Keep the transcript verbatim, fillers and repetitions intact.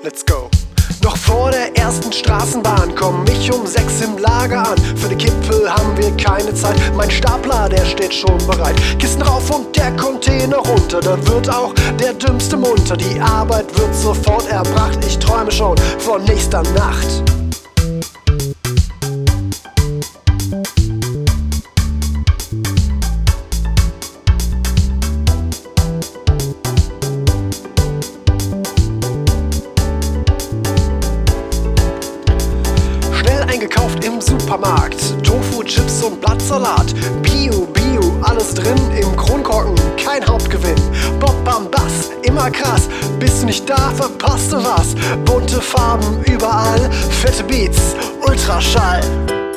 let's go. Noch vor der ersten Straßenbahn komm ich um sechs im Lager an. Für den Kippel haben wir keine Zeit, mein Stapler, der steht schon bereit. Kisten rauf und der Container runter, da wird auch der Dümmste munter. Die Arbeit wird sofort erbracht, ich träume schon von nächster Nacht. Eingekauft im Supermarkt, Tofu, Chips und Blattsalat. Bio, Bio, alles drin im Kronkorken, kein Hauptgewinn. Bob, Bam, Bass, immer krass, bist du nicht da, verpasst du was. Bunte Farben überall, fette Beats, Ultraschall.